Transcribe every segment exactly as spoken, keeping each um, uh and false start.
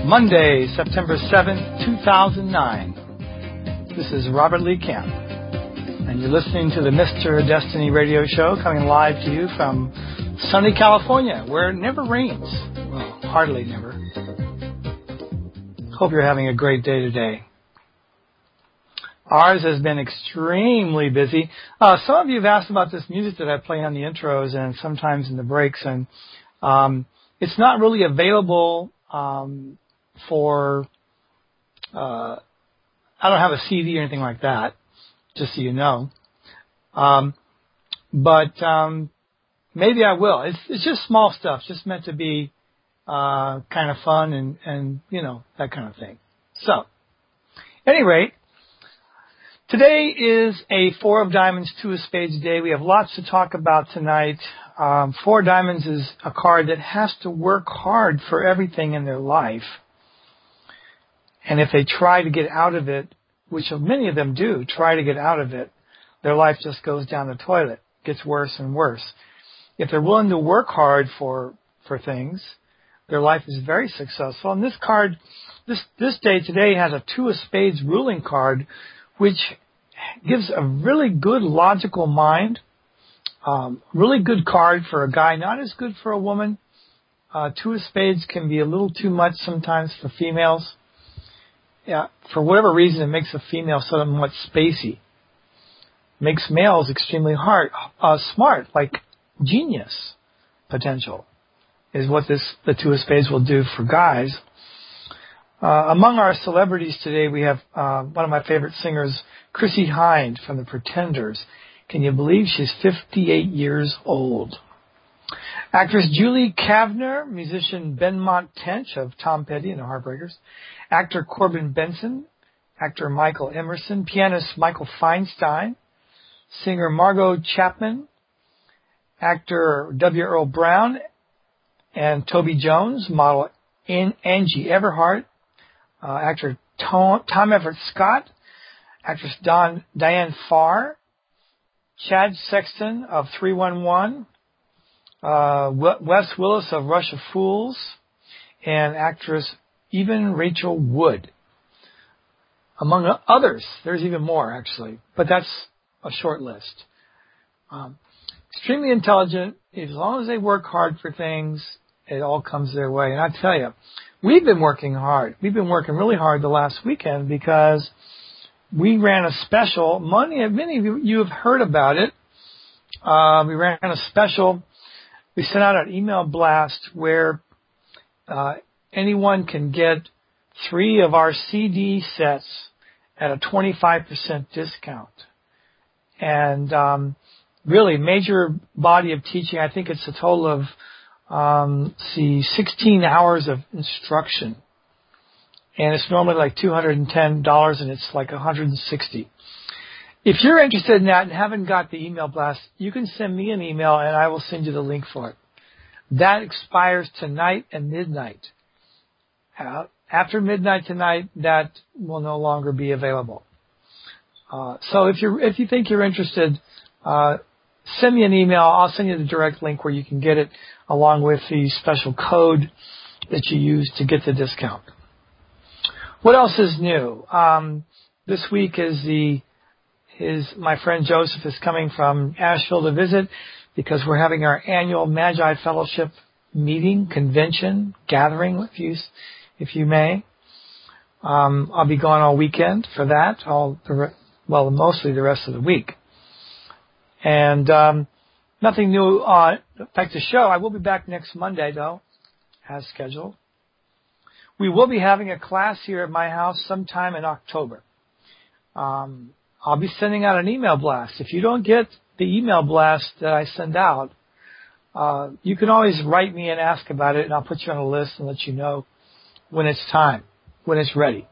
Monday, September seventh, two thousand nine. This is Robert Lee Camp, and you're listening to the Mister Destiny radio show coming live to you from sunny California, where it never rains. Well, hardly never. Hope you're having a great day today. Ours has been extremely busy. Uh, some of you have asked about this music that I play on the intros and sometimes in the breaks, and um, it's not really available um, for, uh, I don't have a C D or anything like that, just so you know. Um, but um, maybe I will. It's, it's just small stuff, just meant to be uh, kind of fun and, and, you know, that kind of thing. So, at any rate, today is a Four of Diamonds, Two of Spades day. We have lots to talk about tonight. Um, Four of Diamonds is a card that has to work hard for everything in their life. And if they try to get out of it, which many of them do, try to get out of it, their life just goes down the toilet, gets worse and worse. If they're willing to work hard for for things, their life is very successful. And this card, this this day today has a Two of Spades ruling card, which gives a really good logical mind, um, really good card for a guy, not as good for a woman. Uh, Two of Spades can be a little too much sometimes for females. Yeah, for whatever reason, it makes a female somewhat spacey. Makes males extremely hard, uh, smart, like genius potential is what this the Two of Spades will do for guys. Uh, among our celebrities today, we have uh, one of my favorite singers, Chrissie Hynde from The Pretenders. Can you believe she's fifty-eight years old? Actress Julie Kavner, musician Benmont Tench of Tom Petty and the Heartbreakers, actor Corbin Benson, actor Michael Emerson, pianist Michael Feinstein, singer Margot Chapman, actor W. Earl Brown, and Toby Jones, model Angie Everhart, uh, actor Tom, Tom Everett Scott, actress Don, Diane Farr, Chad Sexton of three one one, uh, Wes Willis of Rush of Fools, and actress even Rachel Wood. Among others, there's even more actually, but that's a short list. Um, extremely intelligent. As long as they work hard for things, it all comes their way. And I tell you, we've been working hard. We've been working really hard the last weekend because we ran a special. Many, many of you have heard about it. Uh, we ran a special. We sent out an email blast where uh, anyone can get three of our C D sets at a twenty-five percent discount. And um, really, major body of teaching. I think it's a total of Um, see, sixteen hours of instruction, and it's normally like two hundred ten dollars, and it's like one hundred sixty dollars. If you're interested in that and haven't got the email blast, you can send me an email, and I will send you the link for it. That expires tonight at midnight. Uh, after midnight tonight, that will no longer be available. Uh, so if you if you think you're interested, uh, send me an email. I'll send you the direct link where you can get it along with the special code that you use to get the discount. What else is new? Um, this week is the is my friend Joseph is coming from Asheville to visit because we're having our annual Magi Fellowship meeting, convention, gathering, if you if you may. Um, I'll be gone all weekend for that. All the re- well, mostly the rest of the week. And um, nothing new on Back to Show. I will be back next Monday, though, as scheduled. We will be having a class here at my house sometime in October. Um, I'll be sending out an email blast. If you don't get the email blast that I send out, uh, you can always write me and ask about it, and I'll put you on a list and let you know when it's time, when it's ready.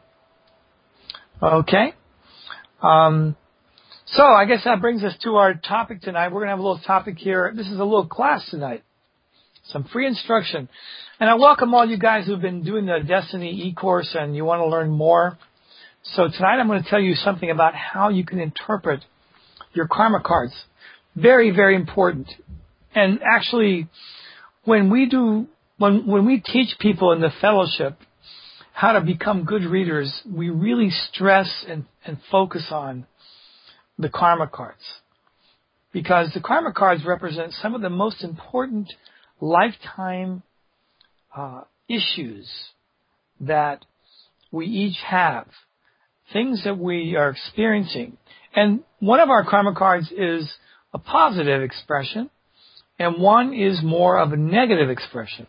Okay? Um... So I guess that brings us to our topic tonight. We're going to have a little topic here. This is a little class tonight. Some free instruction. And I welcome all you guys who've been doing the Destiny e-course and you want to learn more. So tonight I'm going to tell you something about how you can interpret your karma cards. Very, very important. And actually, when we do, when, when we teach people in the fellowship, how to become good readers, we really stress and, and focus on the karma cards. Because the karma cards represent some of the most important lifetime uh, issues that we each have, things that we are experiencing. And one of our karma cards is a positive expression, and one is more of a negative expression.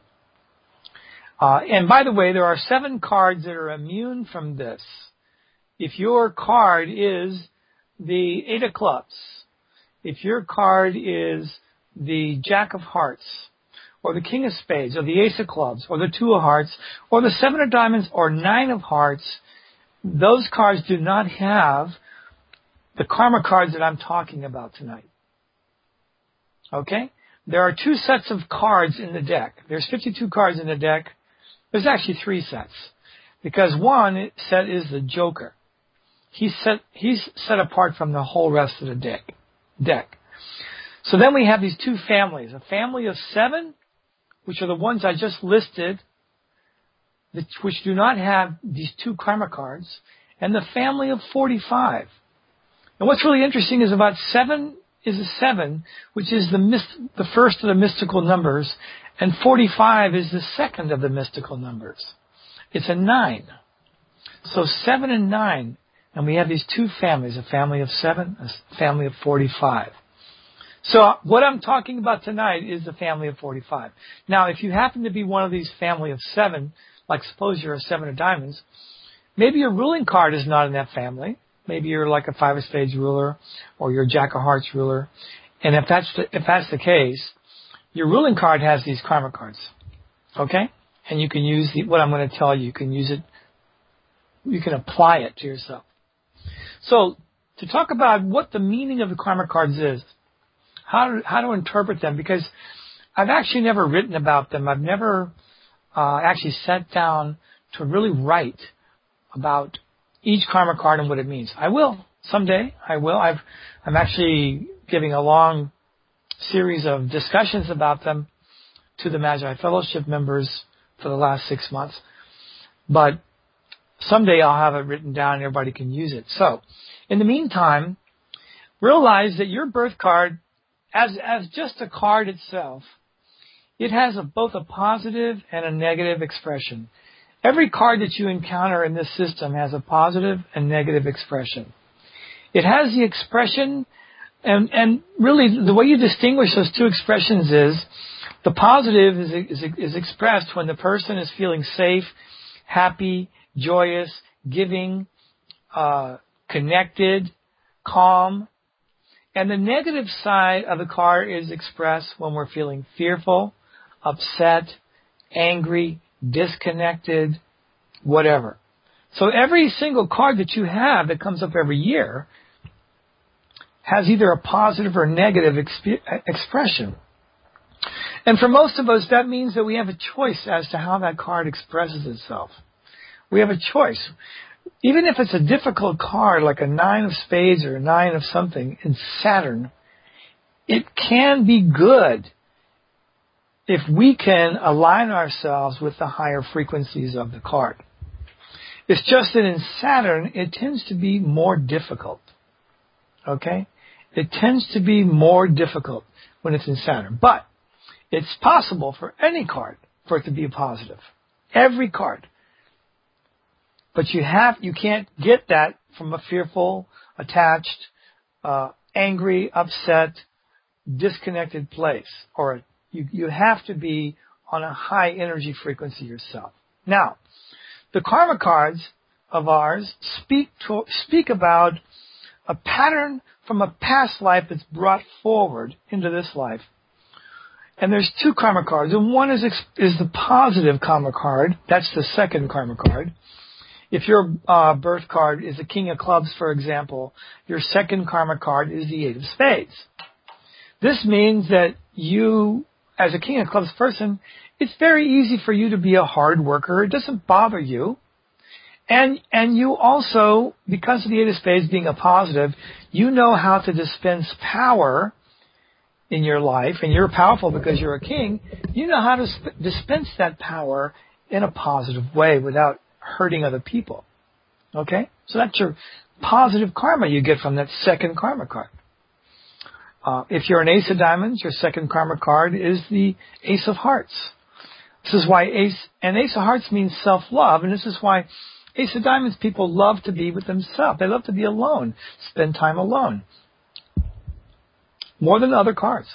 Uh, and by the way, there are seven cards that are immune from this. If your card is the Eight of Clubs, if your card is the Jack of Hearts, or the King of Spades, or the Ace of Clubs, or the Two of Hearts, or the Seven of Diamonds, or Nine of Hearts, those cards do not have the karma cards that I'm talking about tonight. Okay? There are two sets of cards in the deck. There's fifty-two cards in the deck. There's actually three sets. Because one set is the Joker. He's set, he's set apart from the whole rest of the deck. deck. So then we have these two families. A family of seven, which are the ones I just listed, which do not have these two karma cards, and the family of forty-five. And what's really interesting is about seven is a seven, which is the myst- the first of the mystical numbers, and forty-five is the second of the mystical numbers. It's a nine. So seven and nine, and we have these two families, a family of seven, a family of forty-five. So what I'm talking about tonight is the family of forty-five. Now, if you happen to be one of these family of seven, like suppose you're a seven of diamonds, maybe your ruling card is not in that family. Maybe you're like a five of spades ruler, or you're a jack of hearts ruler. And if that's the, if that's the case, your ruling card has these karma cards. Okay? And you can use the, what I'm going to tell you. You can use it, you can apply it to yourself. So, to talk about what the meaning of the karma cards is, how to, how to interpret them, because I've actually never written about them. I've never uh, actually sat down to really write about each karma card and what it means. I will someday. I will. I've, I'm actually giving a long series of discussions about them to the Magi Fellowship members for the last six months. But someday I'll have it written down and everybody can use it. So, in the meantime, realize that your birth card, as as just a card itself, it has a, both a positive and a negative expression. Every card that you encounter in this system has a positive and negative expression. It has the expression, and, and really the way you distinguish those two expressions is, the positive is, is, is expressed when the person is feeling safe, happy, joyous, giving, uh, connected, calm. And the negative side of the card is expressed when we're feeling fearful, upset, angry, disconnected, whatever. So every single card that you have that comes up every year has either a positive or negative exp- expression. And for most of us, that means that we have a choice as to how that card expresses itself. We have a choice. Even if it's a difficult card, like a nine of spades or a nine of something in Saturn, it can be good if we can align ourselves with the higher frequencies of the card. It's just that in Saturn, it tends to be more difficult. Okay? It tends to be more difficult when it's in Saturn. But it's possible for any card for it to be a positive. Every card. But you have, you can't get that from a fearful, attached, uh, angry, upset, disconnected place. Or you, you have to be on a high energy frequency yourself. Now, the karma cards of ours speak to, speak about a pattern from a past life that's brought forward into this life. And there's two karma cards, and one is is the positive karma card. That's the second karma card. If your uh, birth card is the King of Clubs, for example, your second karma card is the Eight of Spades. This means that you, as a King of Clubs person, it's very easy for you to be a hard worker. It doesn't bother you. And and you also, because of the Eight of Spades being a positive, you know how to dispense power in your life, and you're powerful because you're a king. You know how to sp- dispense that power in a positive way without hurting other people. Okay? So that's your positive karma you get from that second karma card. Uh, if you're an Ace of Diamonds, your second karma card is the Ace of Hearts. This is why Ace, and Ace of Hearts means self-love, and this is why Ace of Diamonds people love to be with themselves. They love to be alone, spend time alone. More than other cards.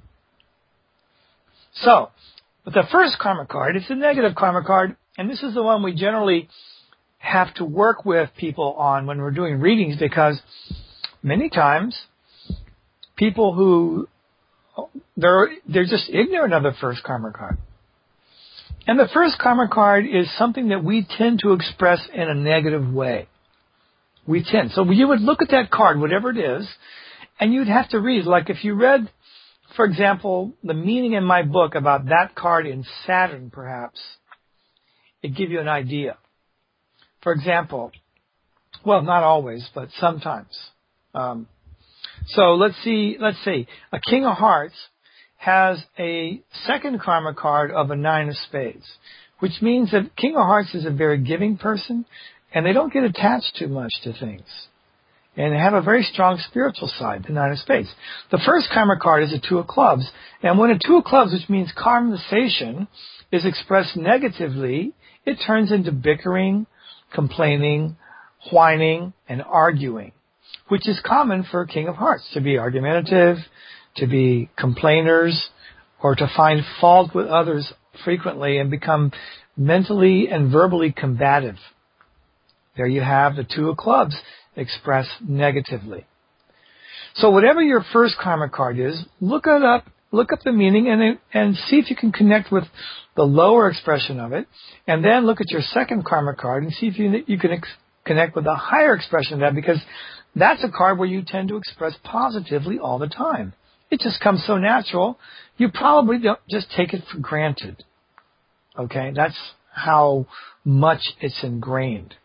So, with the first karma card, it's a negative karma card, and this is the one we generally have to work with people on when we're doing readings, because many times people who they're they're just ignorant of the first karma card. And the first karma card is something that we tend to express in a negative way. We tend. So you would look at that card, whatever it is, and you'd have to read. Like if you read, for example, the meaning in my book about that card in Saturn, perhaps, it'd give you an idea. For example, well, not always, but sometimes. Um, so let's see, let's see. A King of Hearts has a second karma card of a Nine of Spades, which means that King of Hearts is a very giving person, and they don't get attached too much to things. And they have a very strong spiritual side, the Nine of Spades. The first karma card is a Two of Clubs, and when a Two of Clubs, which means conversation, is expressed negatively, it turns into bickering, complaining, whining, and arguing, which is common for King of Hearts, to be argumentative, to be complainers, or to find fault with others frequently and become mentally and verbally combative. There you have the Two of Clubs expressed negatively. So whatever your first karma card is, look it up, look up the meaning and and see if you can connect with the lower expression of it, and then look at your second karma card and see if you you can ex- connect with the higher expression of that, because that's a card where you tend to express positively all the time. It just comes so natural, you probably don't just take it for granted. Okay, that's how much it's ingrained.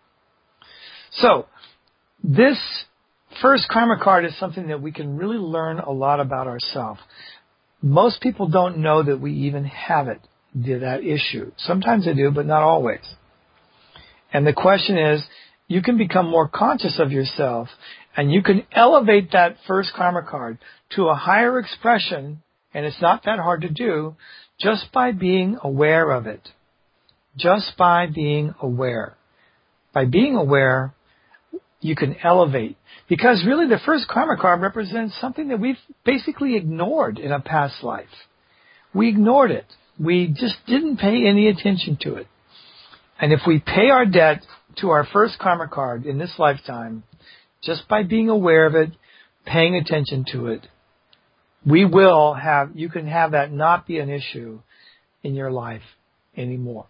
So, this first karma card is something that we can really learn a lot about ourselves. Most people don't know that we even have it, that issue. Sometimes they do, but not always. And the question is, you can become more conscious of yourself, and you can elevate that first karma card to a higher expression, and it's not that hard to do, just by being aware of it. Just by being aware. By being aware, you can elevate. Because really the first karma card represents something that we've basically ignored in a past life. We ignored it. We just didn't pay any attention to it. And if we pay our debt to our first karma card in this lifetime, just by being aware of it, paying attention to it, we will have, you can have that not be an issue in your life anymore.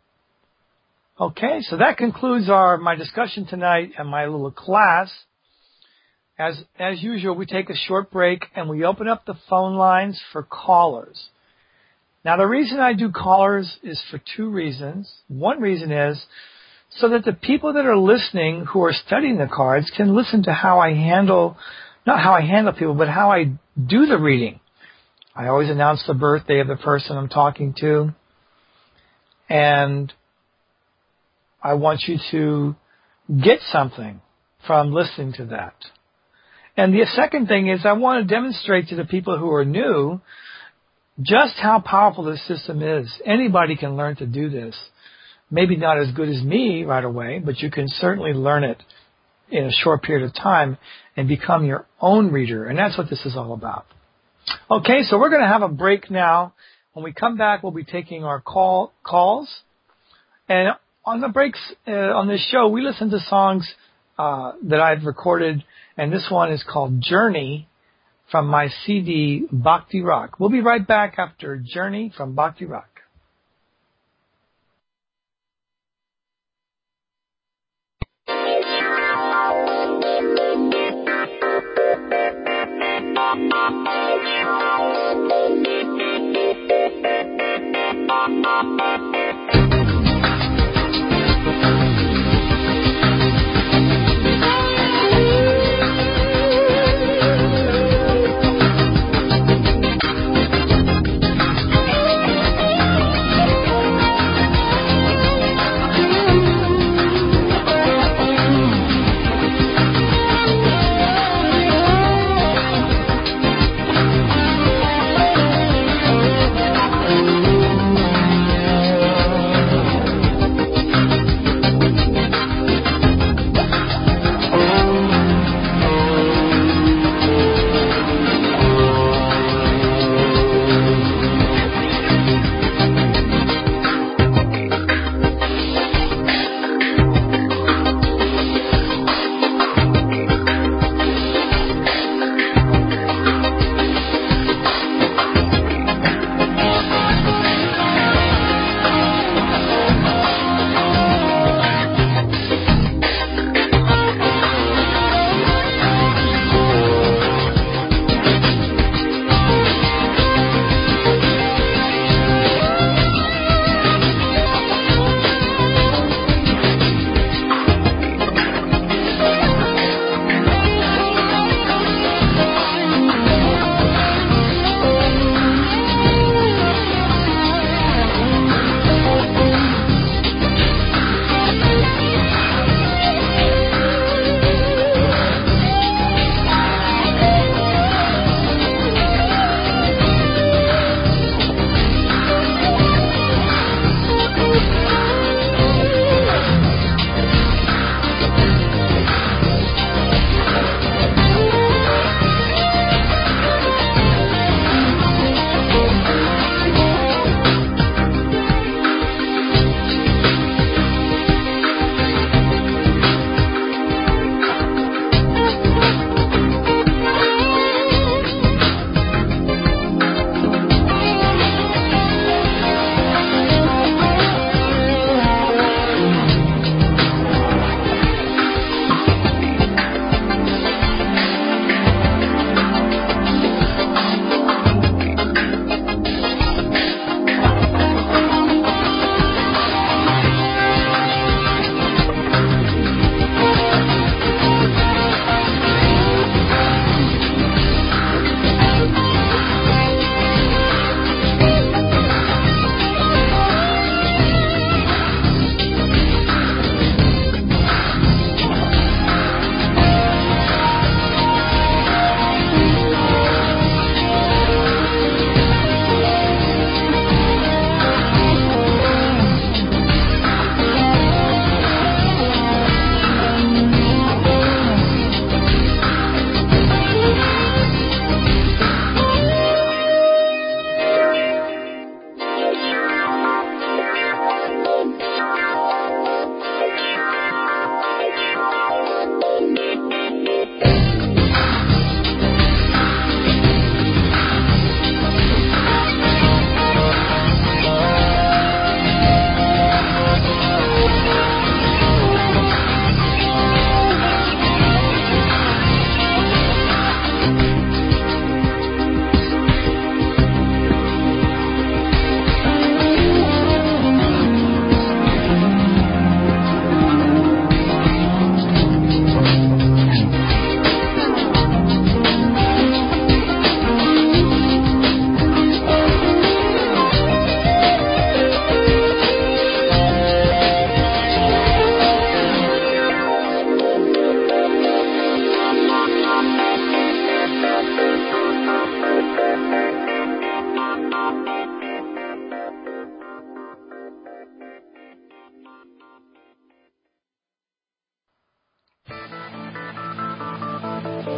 Okay, so that concludes our my discussion tonight and my little class. As as usual, we take a short break and we open up the phone lines for callers. Now, the reason I do callers is for two reasons. One reason is so that the people that are listening who are studying the cards can listen to how I handle, not how I handle people, but how I do the reading. I always announce the birthday of the person I'm talking to, and I want you to get something from listening to that. And the second thing is I want to demonstrate to the people who are new just how powerful this system is. Anybody can learn to do this. Maybe not as good as me right away, but you can certainly learn it in a short period of time and become your own reader. And that's what this is all about. Okay, so we're going to have a break now. When we come back, we'll be taking our call calls. And on the breaks uh, on this show, we listen to songs uh, that I've recorded, and this one is called Journey from my C D, Bhakti Rock. We'll be right back after Journey from Bhakti Rock. Thank you.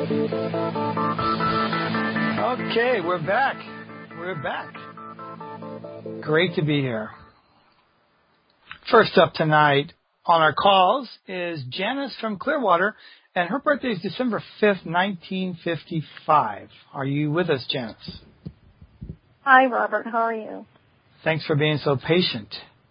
Okay, we're back. We're back. Great to be here. First up tonight on our calls is Janice from Clearwater, and her birthday is December fifth, nineteen fifty-five. Are you with us, Janice? Hi, Robert. How are you? Thanks for being so patient.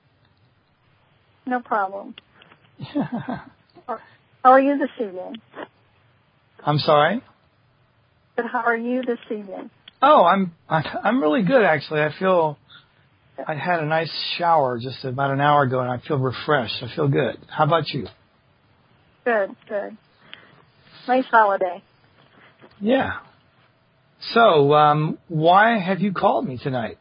No problem. How are you this evening? I'm sorry? But how are you this evening? Oh, I'm I'm really good, actually. I feel I had a nice shower just about an hour ago, and I feel refreshed. I feel good. How about you? Good, good. Nice holiday. Yeah. So, um, why have you called me tonight?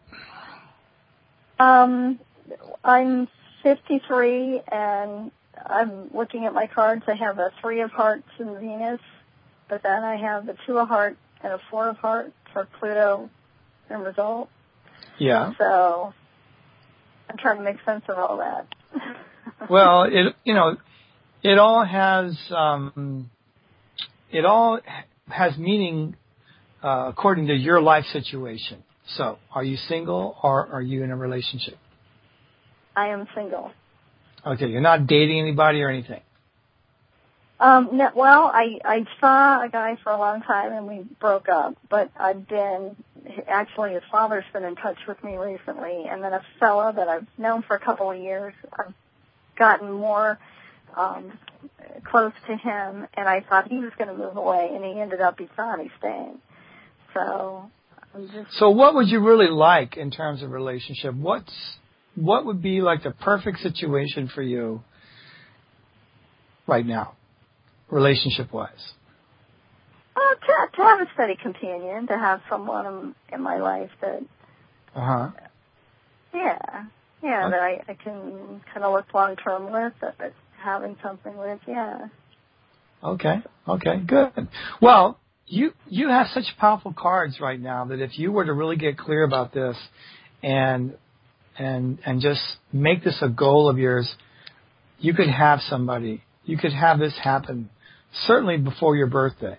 Um, I'm fifty-three, and I'm looking at my cards. I have a three of hearts in Venus, but then I have a two of hearts and a four of hearts for Pluto and result. Yeah. So I'm trying to make sense of all that. Well, it you know, it all has um, it all has meaning uh, according to your life situation. So, are you single or are you in a relationship? I am single. Okay, you're not dating anybody or anything. Um, no, well, I, I saw a guy for a long time and we broke up, but I've been, actually his father's been in touch with me recently, and then a fella that I've known for a couple of years, I've gotten more um, close to him, and I thought he was going to move away, and he ended up, he thought he's staying. So, I'm just... So what would you really like in terms of relationship? What's, what would be like the perfect situation for you right now? Relationship-wise? Uh, to, to have a steady companion, to have someone in, in my life that, uh-huh. yeah, yeah, Okay. that I, I can kind of look long-term with, that, that having something with, yeah. Okay, okay, good. Well, you you have such powerful cards right now that if you were to really get clear about this and and and just make this a goal of yours, you could have somebody, you could have this happen certainly before your birthday.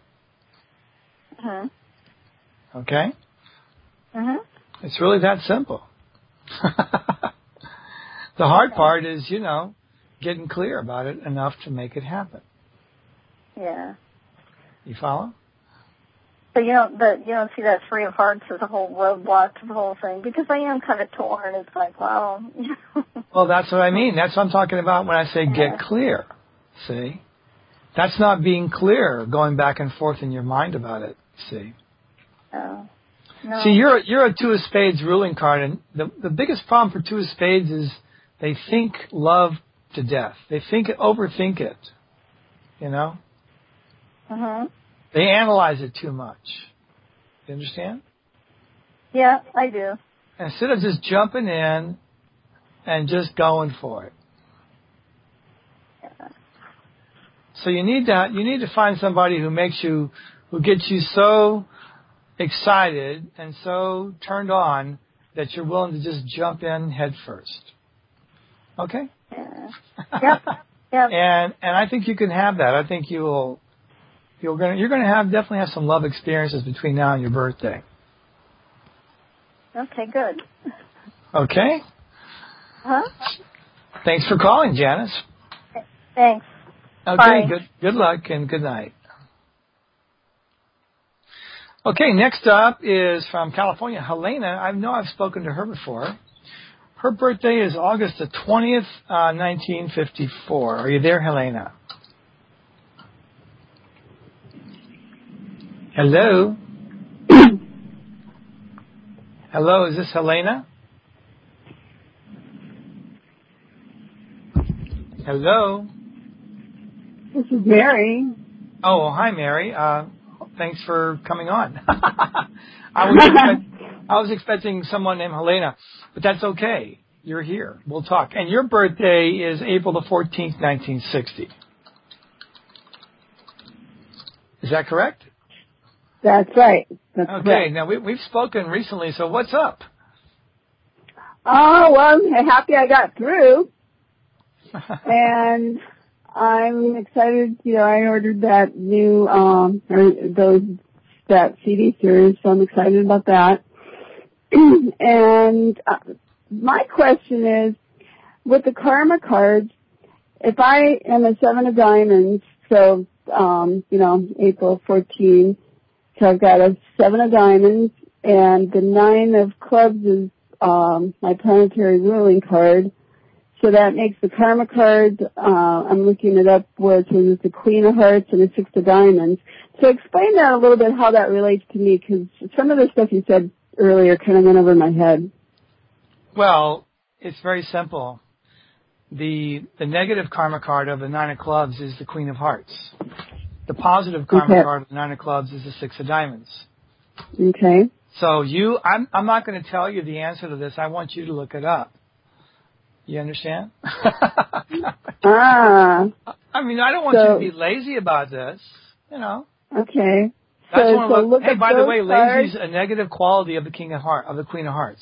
Mm-hmm. Okay? Mm-hmm. It's really that simple. The hard Okay. part is, you know, getting clear about it enough to make it happen. Yeah. You follow? So you don't, the, you don't see that three of hearts as a whole roadblock to the whole thing, because I am kind of torn. It's like, wow. Well, that's what I mean. That's what I'm talking about when I say Yeah. get clear. See? That's not being clear, going back and forth in your mind about it. See? Oh. No. See, you're you're a two of spades ruling card, and the the biggest problem for two of spades is they think love to death. They think it, overthink it. You know? Mm-hmm. They analyze it too much. You understand? Yeah, I do. Instead of just jumping in and just going for it. Yeah. So you need to you need to find somebody who makes you who gets you so excited and so turned on that you're willing to just jump in head first. Okay? Yeah. Yep. Yep. and and I think you can have that. I think you will you're gonna you're gonna have definitely have some love experiences between now and your birthday. Okay, good. Okay? Huh? Thanks for calling, Janice. Thanks. Okay, Bye. good good luck and good night. Okay, next up is from California, Helena. I know I've spoken to her before. Her birthday is August the twentieth, uh, nineteen fifty-four. Are you there, Helena? Hello? Hello, is this Helena? Hello? This is Mary. Oh, hi, Mary. Uh, thanks for coming on. I was expect, I was expecting someone named Helena, but that's okay. You're here. We'll talk. And your birthday is April the fourteenth, nineteen sixty. Is that correct? That's right. That's Okay. correct. Now, we, we've spoken recently, so what's up? Oh, well, I'm happy I got through. And I'm excited. You know, I ordered that new, um, or those, that C D series, so I'm excited about that. And uh, my question is, with the karma cards, if I am a seven of diamonds, so, um, you know, April fourteenth, so I've got a seven of diamonds, and the nine of clubs is um, my planetary ruling card. So that makes the karma card, uh, I'm looking it up where it says it's a queen of hearts and a six of diamonds. So explain that a little bit, how that relates to me, because some of the stuff you said earlier kind of went over my head. Well, it's very simple. The the negative karma card of the nine of clubs is the queen of hearts. The positive karma Okay. card of the nine of clubs is the six of diamonds. Okay. So you, I'm I'm not going to tell you the answer to this. I want you to look it up. You understand? Ah. I mean, I don't want So, you to be lazy about this. You know. okay. I just So, want so to look. look Hey, at by the those way, cards. lazy is a negative quality of the king of heart of the queen of hearts.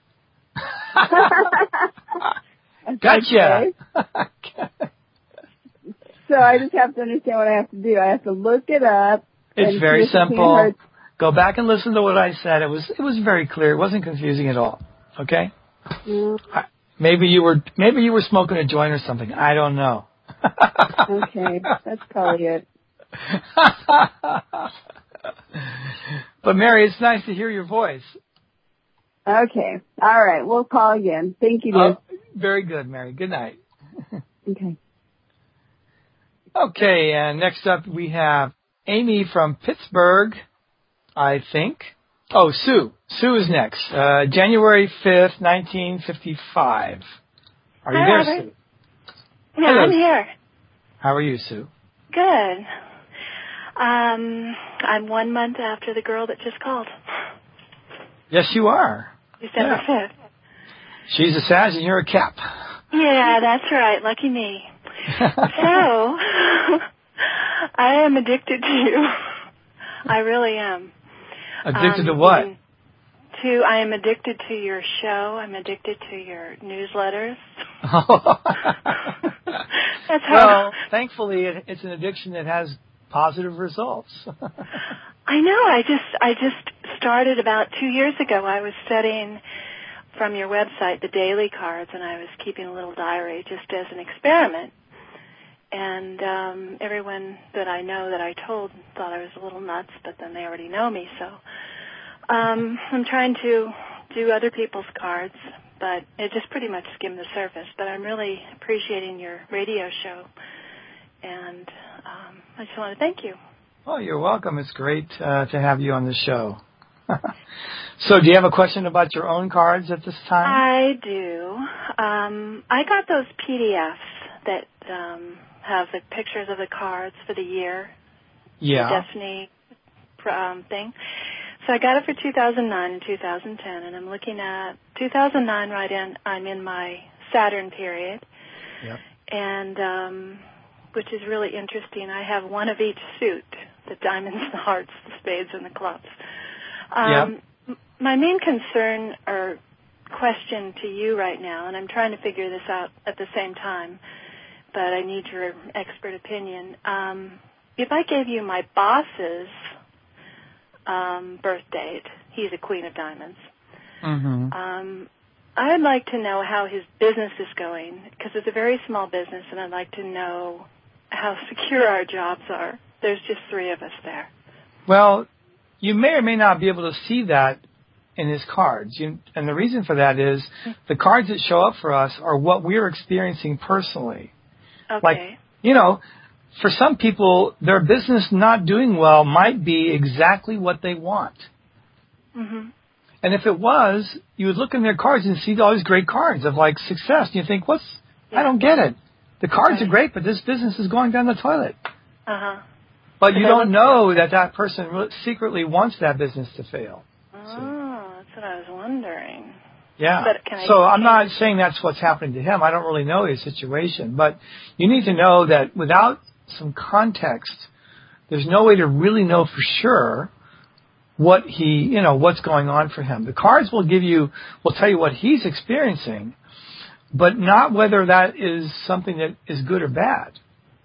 Gotcha. Okay. So I just have to understand what I have to do. I have to look it up. It's and very see if the Queen of simple. Hearts- Go back and listen to what I said. It was it was very clear. It wasn't confusing at all. Okay? Yeah. Maybe you were maybe you were smoking a joint or something. I don't know. Okay, that's probably it. But Mary, it's nice to hear your voice. Okay. All right. We'll call again. Thank you, dear. Oh, very good, Mary. Good night. Okay. Okay, and next up we have Amy from Pittsburgh, I think. Oh, Sue. Sue is next. Uh, January fifth, nineteen fifty-five. Are you Hi, there, Robert. Sue? Yeah, Hello. I'm here. How are you, Sue? Good. Um, I'm one month after the girl that just called. Yes, you are. December fifth. She's a Sag and you're a Cap. Yeah, that's right. Lucky me. So, I am addicted to you. I really am. Addicted um, to what? even To, I am addicted to your show. I'm addicted to your newsletters. That's how. Well, thankfully, it, it's an addiction that has positive results. I know. I just, I just started about two years ago. I was studying from your website the daily cards, and I was keeping a little diary just as an experiment. And um, everyone that I know that I told thought I was a little nuts, but then they already know me, so um, I'm trying to do other people's cards, but it just pretty much skimmed the surface. But I'm really appreciating your radio show, and um, I just want to thank you. Oh, you're welcome. It's great uh, to have you on the show. So do you have a question about your own cards at this time? I do. Um, I got those P D Fs that um, have the pictures of the cards for the year, Yeah. the Destiny um, thing. So I got it for two thousand nine and two thousand ten, and I'm looking at two thousand nine right in. I'm in my Saturn period, Yep. and um, which is really interesting. I have one of each suit: the diamonds, the hearts, the spades, and the clubs. Um, Yep. m- my main concern or question to you right now, and I'm trying to figure this out at the same time, but I need your expert opinion. Um, if I gave you my boss's um, birth date, he's a Queen of Diamonds. Mm-hmm. Um, I'd like to know how his business is going, because it's a very small business, and I'd like to know how secure our jobs are. There's just three of us there. Well, you may or may not be able to see that in his cards. You, and the reason for that is the cards that show up for us are what we're experiencing personally. Okay. Like, you know, for some people, their business not doing well might be exactly what they want. Mm-hmm. And if it was, you would look in their cards and see all these great cards of, like, success. And you think, what's, Yeah. I don't get it. The cards Right. are great, but this business is going down the toilet. Uh-huh. But So you they don't look- know that that person re- secretly wants that business to fail. Oh, that's what I was wondering. Yeah. But can I So I'm not change- saying that's what's happening to him. I don't really know his situation. But you need to know that without some context, there's no way to really know for sure what he, you know, what's going on for him. The cards will give you, will tell you what he's experiencing, but not whether that is something that is good or bad.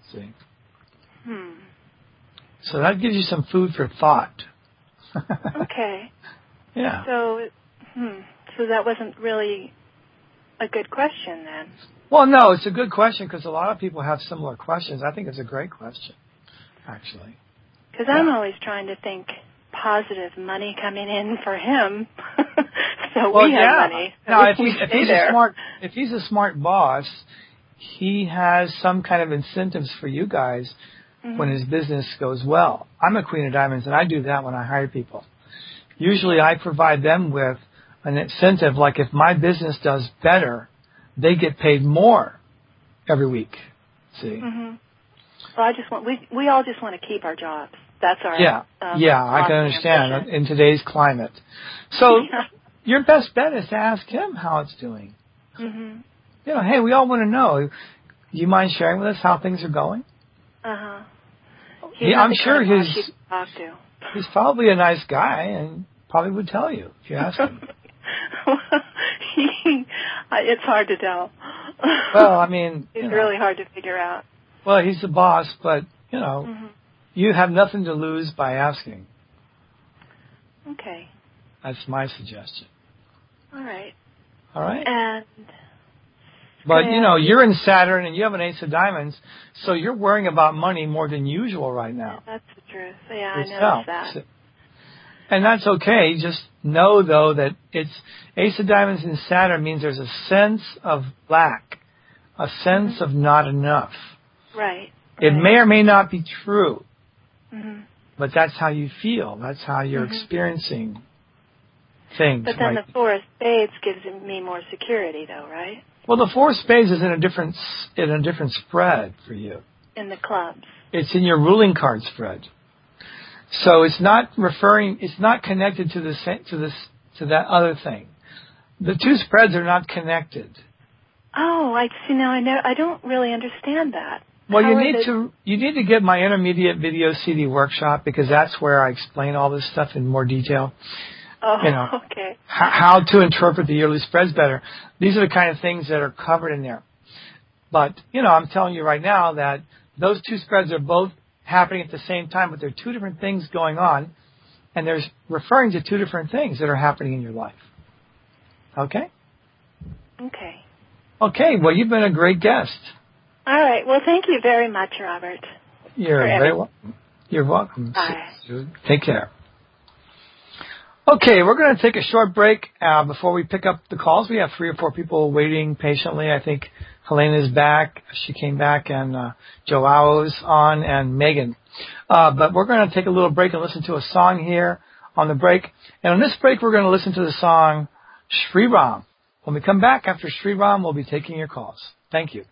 See? Hmm. So that gives you some food for thought. Okay. Yeah. So, hmm. So that wasn't really a good question then. Well, no, it's a good question because a lot of people have similar questions. I think it's a great question, actually. Because yeah. I'm always trying to think positive money coming in for him, so well, we have yeah. money. Now, if he's, we if stay he's there. a smart, if he's a smart boss, he has some kind of incentives for you guys mm-hmm. when his business goes well. I'm a Queen of Diamonds, and I do that when I hire people. Usually, I provide them with an incentive, like if my business does better, they get paid more every week. See? Mm-hmm. Well, I just want we we all just want to keep our jobs. That's our yeah um, yeah. I can understand ambition. in today's climate. So yeah. your best bet is to ask him how it's doing. Mm-hmm. You know, hey, we all want to know. Do you mind sharing with us how things are going? Uh huh. He, I'm sure kind of he's talk to. he's probably a nice guy and probably would tell you if you asked him. he, it's hard to tell. Well, I mean, it's you know, really hard to figure out. Well, he's the boss, but you know, mm-hmm. you have nothing to lose by asking. Okay. That's my suggestion. All right. All right. And. But you know, you're in Saturn and you have an Ace of Diamonds, so you're worrying about money more than usual right now. Yeah, that's the truth. Yeah, Yourself. I noticed that. So, and that's okay. Just know, though, that it's Ace of Diamonds in Saturn means there's a sense of lack, a sense mm-hmm. of not enough. Right. It right. may or may not be true, mm-hmm. but that's how you feel. That's how you're mm-hmm. experiencing things. But then right? the Four of Spades gives me more security, though, right? Well, the Four of Spades is in a different in a different spread for you. In the clubs. It's in your ruling card spread. So it's not referring. It's not connected to the to this to that other thing. The two spreads are not connected. Oh, I see. Now I know. I don't really understand that. Well, How you are need the... to you need to get my intermediate video C D workshop because that's where I explain all this stuff in more detail. Oh, you know, okay. h- how to interpret the yearly spreads better. These are the kind of things that are covered in there. But, you know, I'm telling you right now that those two spreads are both happening at the same time, but they're two different things going on, and they're referring to two different things that are happening in your life. Okay? Okay. Okay, well, you've been a great guest. All right. Well, thank you very much, Robert. You're very welcome. You're welcome. Bye. Take care. Okay, we're going to take a short break uh, before we pick up the calls. We have three or four people waiting patiently. I think Helena's back. She came back, and uh, Joao's on, and Megan. Uh, but we're going to take a little break and listen to a song here on the break. And on this break, we're going to listen to the song Shri Ram. When we come back after Shri Ram, we'll be taking your calls. Thank you.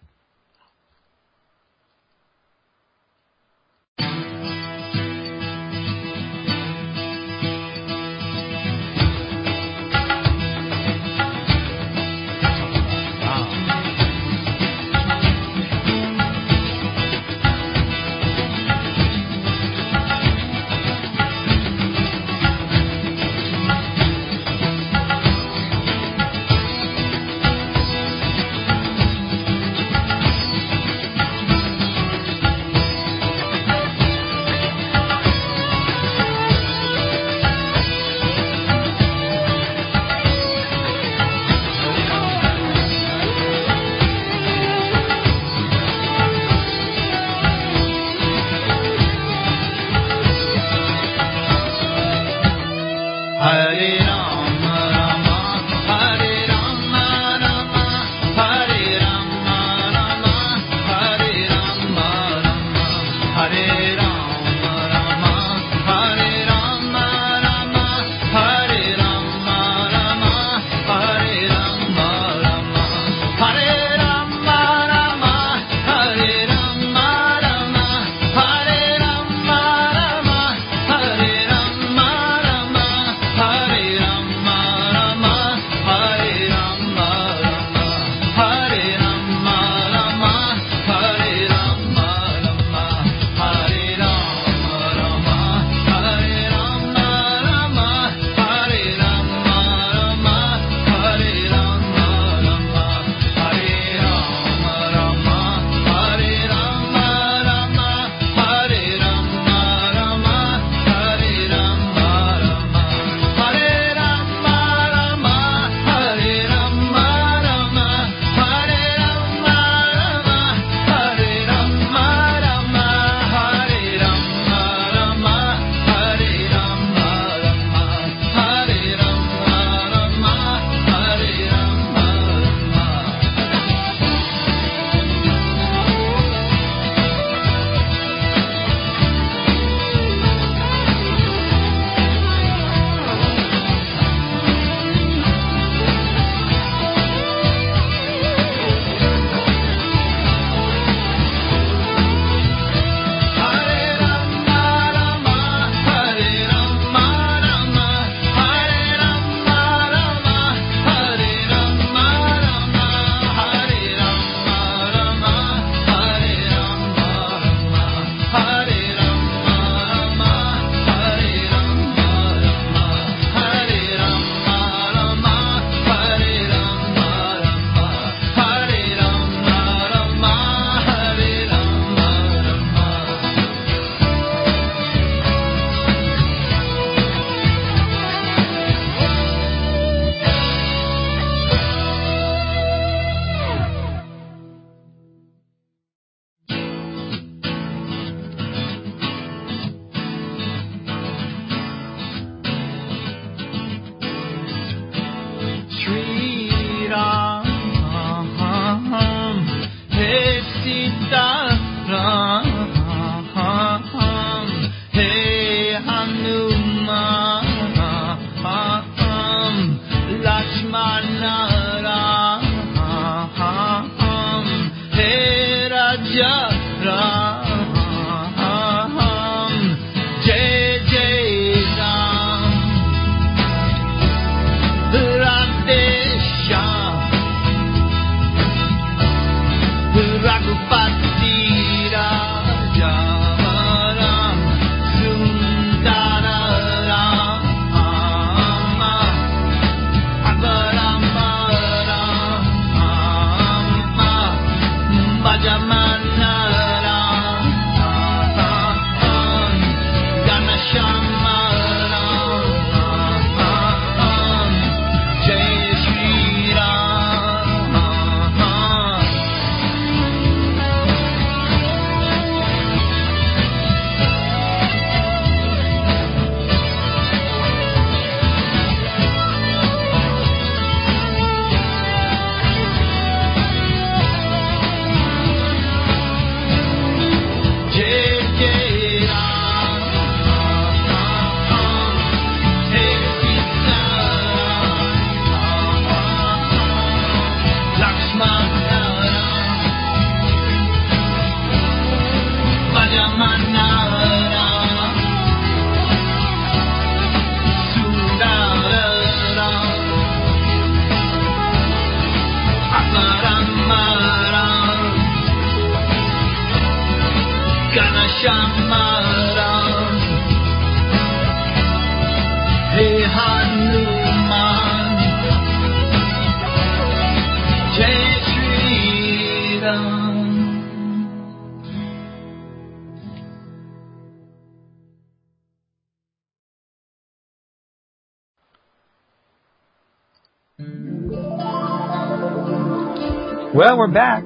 Well, we're back.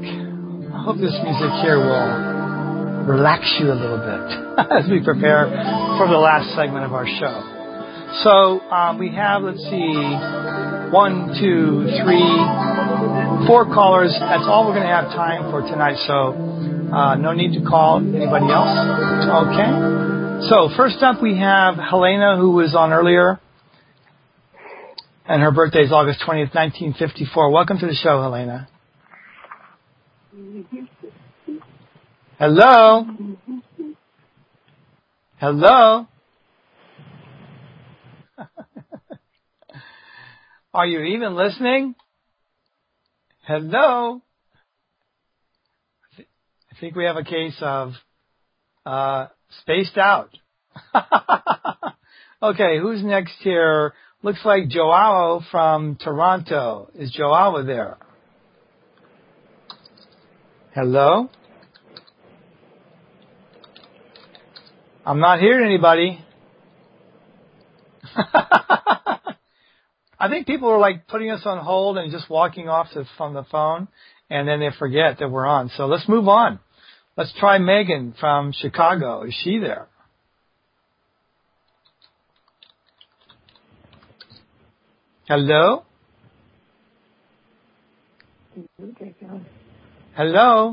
I hope this music here will relax you a little bit as we prepare for the last segment of our show. So um, we have, let's see, one, two, three, four callers. That's all we're going to have time for tonight. So uh, no need to call anybody else. Okay. So first up, we have Helena, who was on earlier, and her birthday is August twentieth, nineteen fifty-four. Welcome to the show, Helena. Hello? Hello? Are you even listening? Hello? I, th- I think we have a case of uh, spaced out. Okay, who's next here? Looks like Joao from Toronto. Is Joao there? Hello? I'm not hearing anybody. I think people are like putting us on hold and just walking off to, from the phone, and then they forget that we're on. So let's move on. Let's try Megan from Chicago. Is she there? Hello? Hello?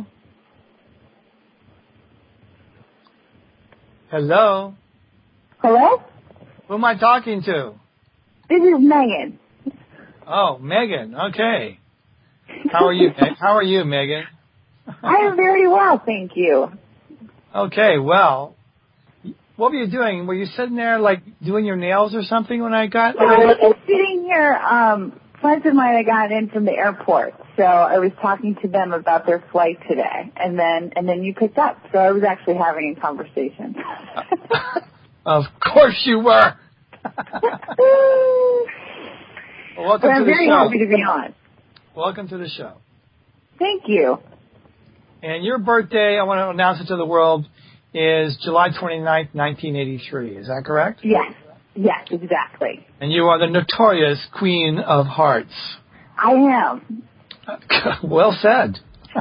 Hello? Hello? Who am I talking to? This is Megan. Oh, Megan. Okay. How are you? How are you, Megan? I am very well, thank you. Okay, well, what were you doing? Were you sitting there, like, doing your nails or something when I got... I was just sitting here. Um, friends of mine had gotten in from the airport, so I was talking to them about their flight today, and then and then you picked up, so I was actually having a conversation. Of course you were. Well, welcome but I'm to the very show. happy to be on. Welcome to the show. Thank you. And your birthday, I want to announce it to the world, is July twenty-ninth, nineteen eighty-three. Is that correct? Yes. Yes, exactly. And you are the notorious Queen of Hearts. I am. Well said.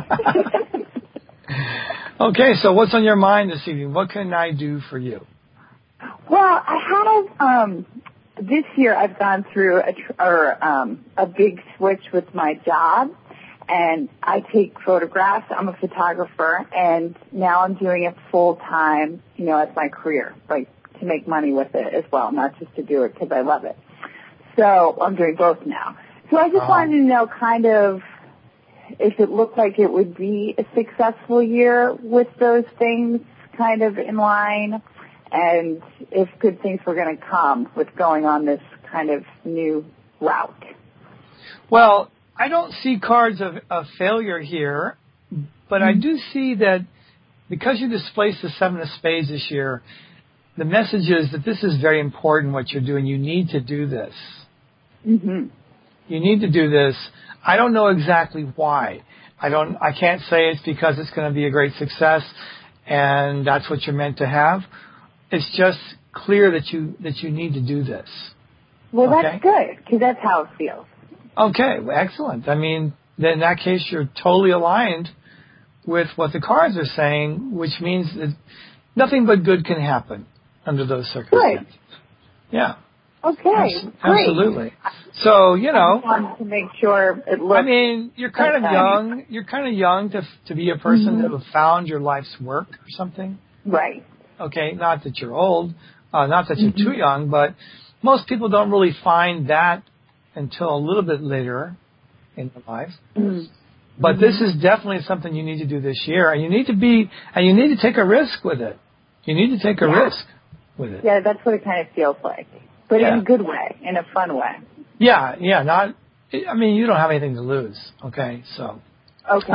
Okay, so what's on your mind this evening? What can I do for you? Well, I have, um, this year I've gone through a, tr- or, um, a big switch with my job, and I take photographs. I'm a photographer, and now I'm doing it full time, you know, as my career, like to make money with it as well, not just to do it because I love it. So I'm doing both now. So I just uh-huh. wanted to know kind of if it looked like it would be a successful year with those things kind of in line, and if good things were going to come with going on this kind of new route. Well, I don't see cards of, of failure here, but mm-hmm. I do see that because you displaced the seven of spades this year, the message is that this is very important what you're doing. You need to do this. Mm-hmm. You need to do this. I don't know exactly why. I don't. I can't say it's because it's going to be a great success, and that's what you're meant to have. It's just clear that you that you need to do this. Well, okay? That's good because that's how it feels. Okay, well, excellent. I mean, then in that case, you're totally aligned with what the cards are saying, which means that nothing but good can happen under those circumstances. Good. Yeah. Okay. Abs- great. Absolutely. So, you know. I just wanted to make sure it looks. I mean, you're kind of young. You're kind of young to to be a person mm-hmm. who found your life's work or something. Right. Okay. Not that you're old. Uh, not that you're mm-hmm. too young, but most people don't really find that until a little bit later in their lives. Mm-hmm. But this is definitely something you need to do this year, and you need to be, and you need to take a risk with it. You need to take a yeah. risk with it. Yeah, that's what it kind of feels like, but yeah. in a good way, in a fun way. Yeah, yeah. Not. I mean, you don't have anything to lose. Okay, so. Okay.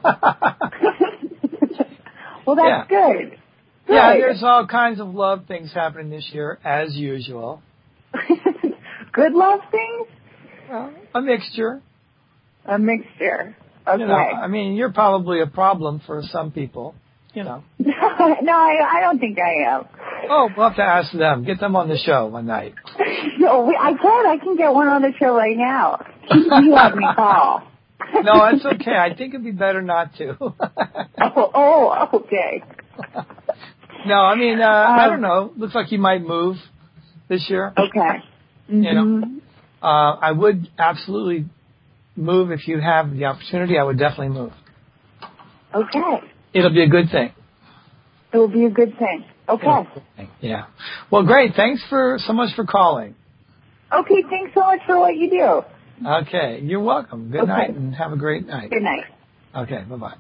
Well, that's yeah. good. Good. Yeah, there's all kinds of love things happening this year, as usual. Good love things? Well, a mixture. A mixture. Okay. You know, I mean, you're probably a problem for some people, you know. no, I, I don't think I am. Oh, we'll have to ask them. Get them on the show one night. no, we, I can. I can get one on the show right now. You have me call. No, it's okay. I think it'd be better not to. oh, oh, okay. No, I mean, uh, um, I don't know. Looks like you might move this year. Okay. Mm-hmm. You know, uh, I would absolutely move if you have the opportunity. I would definitely move. Okay. It'll be a good thing. It will be a good thing. Okay. Good thing. Yeah. Well, great. Thanks for so much for calling. Okay. Thanks so much for what you do. Okay. You're welcome. Good okay. night and have a great night. Good night. Okay. Bye-bye.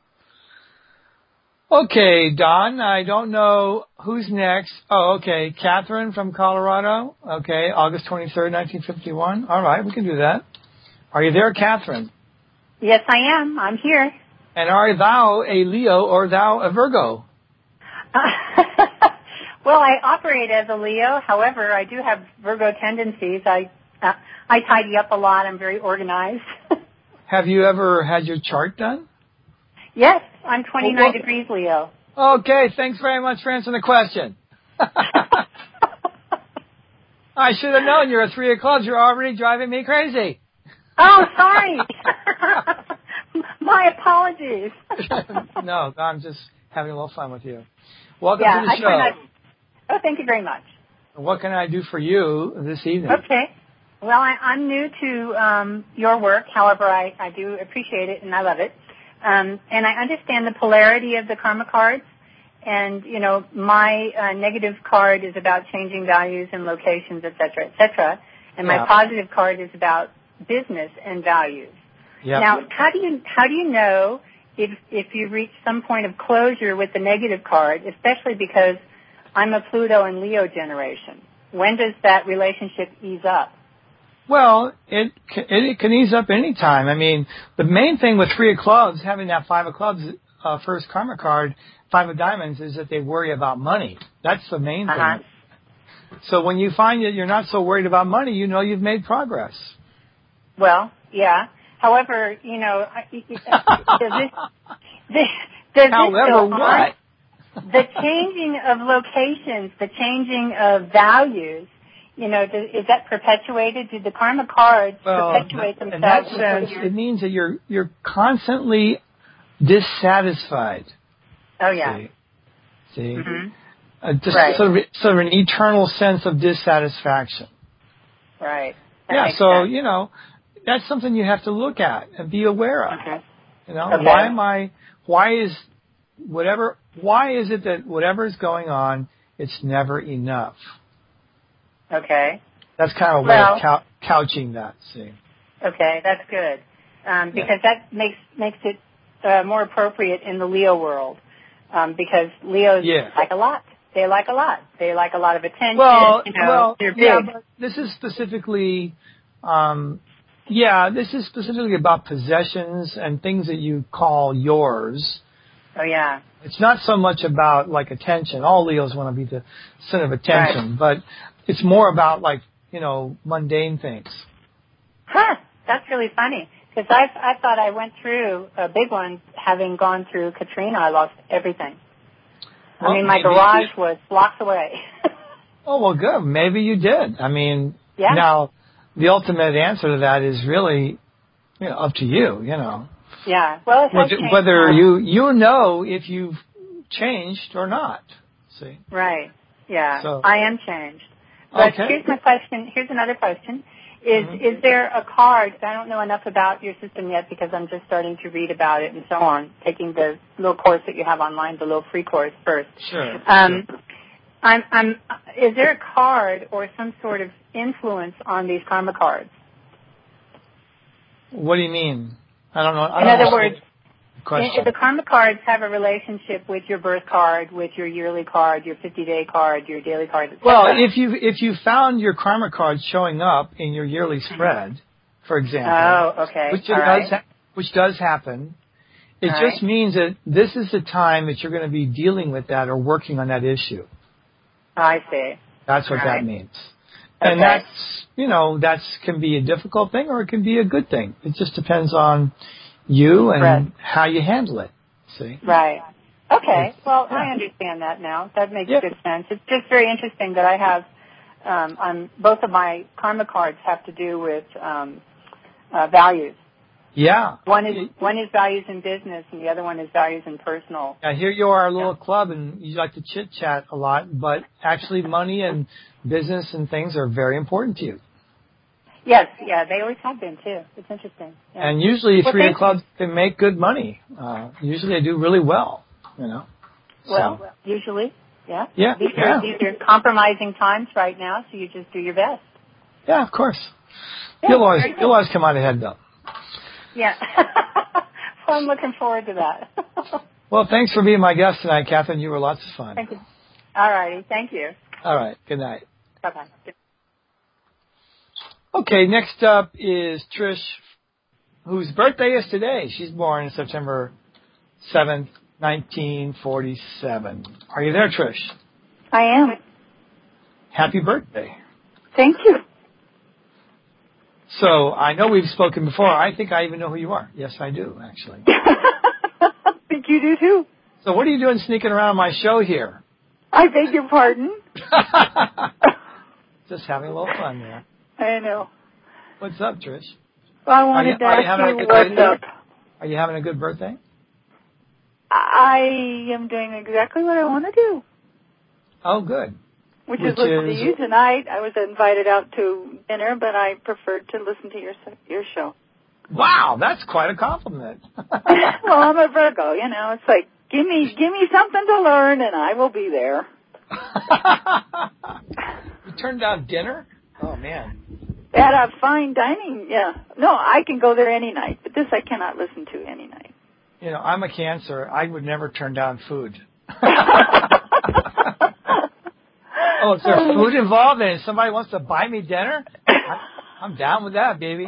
Okay, Don, I don't know who's next. Oh, okay. Catherine from Colorado. Okay. August twenty-third, nineteen fifty-one. All right. We can do that. Are you there, Catherine? Yes, I am. I'm here. And are thou a Leo or thou a Virgo? Uh, well, I operate as a Leo. However, I do have Virgo tendencies. I uh, I tidy up a lot. I'm very organized. Have you ever had your chart done? Yes, I'm twenty-nine well, degrees Leo. Okay, thanks very much for answering the question. I should have known you're a three of clubs. You're already driving me crazy. Oh, sorry. My apologies. No, I'm just having a little fun with you. Welcome yeah, to the I show. Not... Oh, thank you very much. What can I do for you this evening? Okay. Well, I, I'm new to um, your work. However, I, I do appreciate it and I love it. Um, and I understand the polarity of the karma cards. And, you know, my uh, negative card is about changing values and locations, et cetera, et cetera. And my yeah. positive card is about business and values. Yep. Now, how do you how do you know if if you reach some point of closure with the negative card, especially because I'm a Pluto and Leo generation? When does that relationship ease up? Well, it it can ease up any time. I mean, the main thing with three of clubs, having that five of clubs uh, first karma card, five of diamonds, is that they worry about money. That's the main uh-huh. thing. So when you find that you're not so worried about money, you know you've made progress. Well, yeah. However, you know, does this, this does However, this go what? on? The changing of locations, the changing of values, you know, does, is that perpetuated? Do the karma cards well, perpetuate in themselves? In that sense, it means that you're you're constantly dissatisfied. Oh yeah. See, See? Mm-hmm. Uh, just right. sort of sort of an eternal sense of dissatisfaction. Right. That yeah. makes So sense. you know, that's something you have to look at and be aware of. Okay. You know, okay. why am I? Why is whatever? Why is it that whatever is going on, it's never enough? Okay. That's kind of a way well, of cou- couching that. See. Okay, that's good. um, because yeah. that makes makes it uh, more appropriate in the Leo world, um, because Leos yeah. like a lot. They like a lot. They like a lot of attention. Well, you know, well, they're big. yeah, but this is specifically, um, yeah, this is specifically about possessions and things that you call yours. Oh, yeah. It's not so much about, like, attention. All Leos want to be the center of attention, right. But it's more about, like, you know, mundane things. Huh. That's really funny. Because I I thought I went through a big one, having gone through Katrina. I lost everything. Well, I mean, my garage was blocks away. Oh, well, good. Maybe you did. I mean, yeah. Now, the ultimate answer to that is really, you know, up to you, you know. Yeah. Well, it has whether, whether you you know if you've changed or not. See. Right. Yeah. So, I am changed. But okay. here's my question. Here's another question. Is mm-hmm. is there a card? I don't know enough about your system yet because I'm just starting to read about it and so on, taking the little course that you have online, the little free course first. Sure. Um, sure. I'm, I'm, is there a card or some sort of influence on these karma cards? What do you mean? I don't know. I In don't other words, question. the karma cards have a relationship with your birth card, with your yearly card, your fifty-day card, your daily card, et cetera. Well, if you if you found your karma card showing up in your yearly spread, for example, oh, okay, which it All does right. ha- which does happen, it All just right. means that this is the time that you're going to be dealing with that or working on that issue. I see. That's what All that right. means. Okay. And that's, you know, that's can be a difficult thing or it can be a good thing. It just depends on you and right. how you handle it. See? Right. Okay. It's, well, yeah. I understand that now. That makes yeah. good sense. It's just very interesting that I have, um, on both of my karma cards have to do with um, uh, values. Yeah. One is one is values in business, and the other one is values in personal. Yeah, here you are, a little yeah. club, and you like to chit chat a lot, but actually, money and business and things are very important to you. Yes, yeah, they always have been too. It's interesting. Yeah. And usually, well, three clubs can make good money. Uh, usually, they do really well. You know. Well, so. usually, yeah. Yeah. These yeah. are these are compromising times right now, so you just do your best. Yeah, of course. Yeah, you'll always you'll always come out ahead, though. Yeah. Well, I'm looking forward to that. Well, thanks for being my guest tonight, Catherine. You were lots of fun. Thank you. All righty. Thank you. All right. Good night. Bye-bye. Okay, next up is Trish, whose birthday is today. She's born September seventh, nineteen forty-seven. Are you there, Trish? I am. Happy birthday. Thank you. So I know we've spoken before. I think I even know who you are. Yes, I do, actually. I think you do, too. So what are you doing sneaking around my show here? I beg your pardon? Just having a little fun there. I know. What's up, Trish? Well, I wanted to ask you what's up. Are you having a good birthday? I am doing exactly what I want to do. Oh, good. Which, Which is listen is... to you tonight. I was invited out to dinner, but I preferred to listen to your your show. Wow, that's quite a compliment. Well, I'm a Virgo, you know. It's like, give me give me something to learn, and I will be there. You turned down dinner? Oh, man. At a fine dining, yeah. No, I can go there any night, but this I cannot listen to any night. You know, I'm a Cancer. I would never turn down food. Oh, is there food involved and somebody wants to buy me dinner? I, I'm down with that, baby.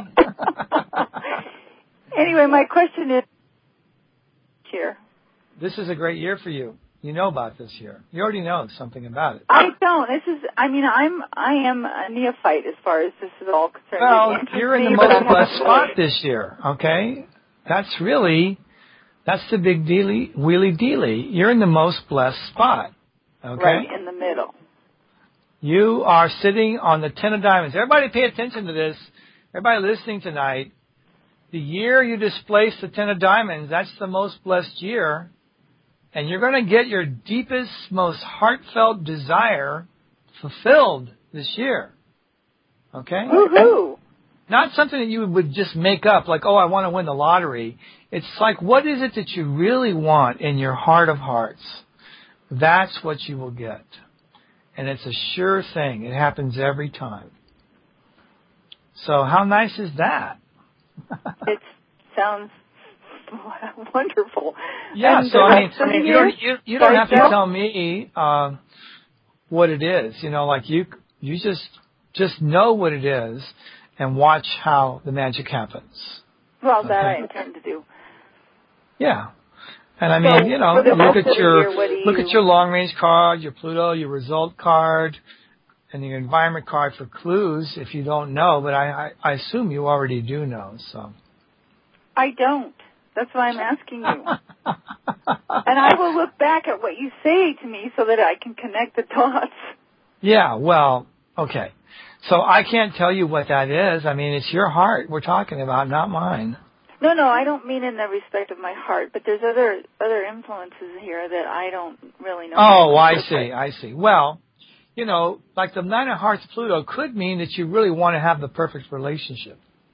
Anyway, my question is here. This is a great year for you. You know about this year. You already know something about it. I don't. This is, I mean, I'm, I am a neophyte as far as this is all concerned. Well, you're in the most blessed spot this year, okay? That's really, that's the big dealy, wheelie dealy. You're in the most blessed spot, okay? Right in the middle. You are sitting on the ten of diamonds. Everybody pay attention to this. Everybody listening tonight. The year you displace the ten of diamonds, that's the most blessed year. And you're going to get your deepest, most heartfelt desire fulfilled this year. Okay? Woohoo! Not something that you would just make up, like, oh, I want to win the lottery. It's like, what is it that you really want in your heart of hearts? That's what you will get. And it's a sure thing. It happens every time. So how nice is that? It sounds wonderful. Yeah, and so I mean, I mean you don't you, you don't have to so? tell me uh, what it is. You know, like you you just just know what it is and watch how the magic happens. Well, okay? that I intend to do. Yeah. And I mean, so, you know, look at your year, look you... at your long range card, your Pluto, your result card, and your environment card for clues if you don't know, but I, I, I assume you already do know, so. I don't. That's why I'm asking you. And I will look back at what you say to me so that I can connect the dots. Yeah, well, okay. So I can't tell you what that is. I mean, it's your heart we're talking about, not mine. No, no, I don't mean in the respect of my heart, but there's other other influences here that I don't really know. Oh, I see, I see. Well, you know, like the Nine of Hearts Pluto could mean that you really want to have the perfect relationship.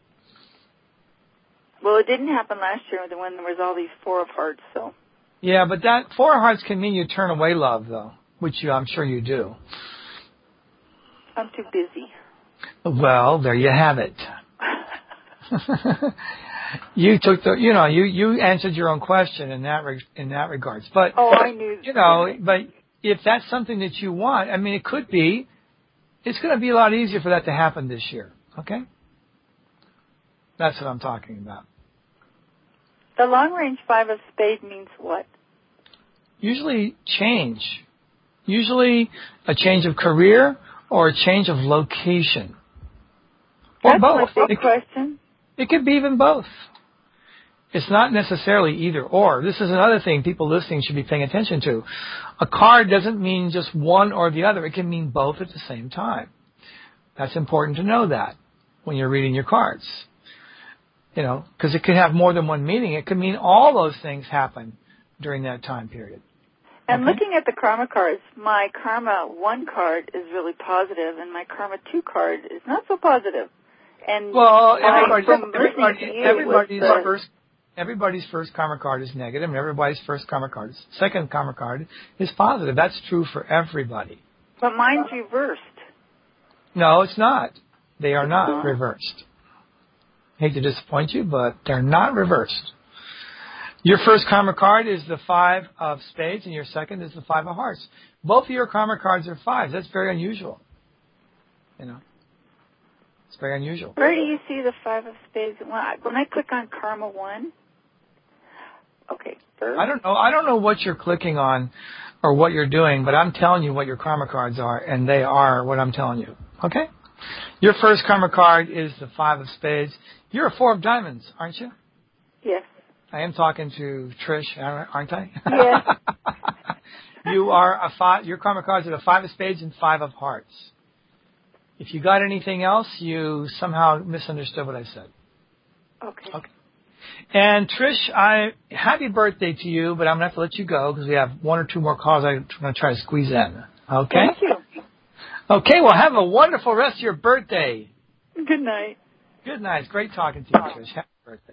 Well, it didn't happen last year when there was all these Four of Hearts, so. Yeah, but that Four of Hearts can mean you turn away love, though, which you, I'm sure you do. I'm too busy. Well, there you have it. You took the, you know, you, you answered your own question in that re- in that regards. But oh, I knew. You know, but if that's something that you want, I mean, it could be. It's going to be a lot easier for that to happen this year. Okay, that's what I'm talking about. The long range Five of Spades means what? Usually change. Usually a change of career or a change of location. Or that's both. my big it, question. It could be even both. It's not necessarily either or. This is another thing people listening should be paying attention to. A card doesn't mean just one or the other. It can mean both at the same time. That's important to know that when you're reading your cards. You know, because it could have more than one meaning. It could mean all those things happen during that time period. And okay? Looking at the Karma cards, my Karma one card is really positive, and my Karma two card is not so positive. And well, my, everybody, everybody, everybody's the, first everybody's first karma card is negative, and everybody's first karma card, is, second karma card is positive. That's true for everybody. But mine's reversed. No, it's not. They are it's not, not reversed. Hate to disappoint you, but they're not reversed. Your first karma card is the Five of Spades, and your second is the Five of Hearts. Both of your karma cards are fives. That's very unusual. You know. It's very unusual. Where do you see the Five of Spades? When I, when I click on Karma one, okay, first. I don't know. I don't know what you're clicking on or what you're doing, but I'm telling you what your karma cards are, and they are what I'm telling you. Okay? Your first karma card is the Five of Spades. You're a Four of Diamonds, aren't you? Yes. I am talking to Trish, aren't I? Yes. You are a five. Your karma cards are the Five of Spades and Five of Hearts. If you got anything else, you somehow misunderstood what I said. Okay. Okay. And Trish, I happy birthday to you, but I'm going to have to let you go because we have one or two more calls I'm going to try to squeeze in. Okay? Thank you. Okay, well, have a wonderful rest of your birthday. Good night. Good night. Great talking to you, Trish. Happy birthday.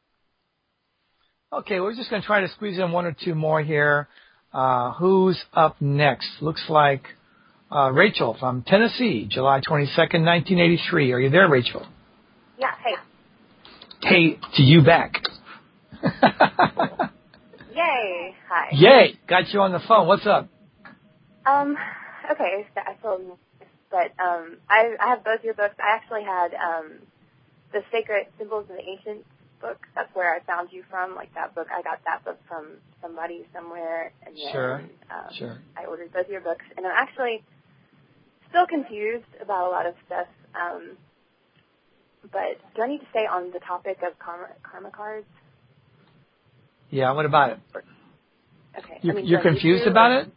Okay, we're just going to try to squeeze in one or two more here. Uh, who's up next? Looks like uh, Rachel from Tennessee, July twenty-second, nineteen eighty-three. Are you there, Rachel? Yeah, hey. Hey, to you back. Yay. Hi. Yay. Got you on the phone. What's up? Um, okay, so I feel nervous, but um, I, I have both your books. I actually had um, the Sacred Symbols of the Ancients book. That's where I found you from, like that book. I got that book from somebody somewhere, and then sure. Um, sure. I ordered both your books, and I'm actually still confused about a lot of stuff. Um, but do I need to stay on the topic of karma, karma cards? Yeah, what about it? Okay. You're, I mean, you're confused about it?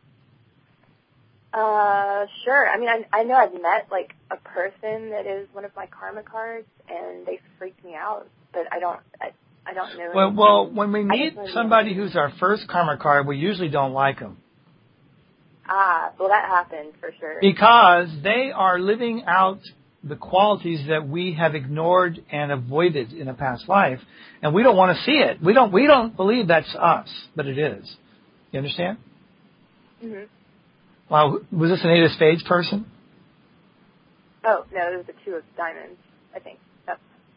Uh, sure. I mean, I, I know I've met, like, a person that is one of my karma cards, and they freaked me out, but I don't, I, I don't know. Well, anything. well, when we meet really somebody who's our first karma card, we usually don't like them. Ah, well, that happened for sure. Because they are living out the qualities that we have ignored and avoided in a past life, and we don't want to see it. We don't, we don't believe that's us, but it is. You understand? Mm-hmm. Wow, was this an Eight of Spades person? Oh, no, it was a Two of Diamonds, I think. That's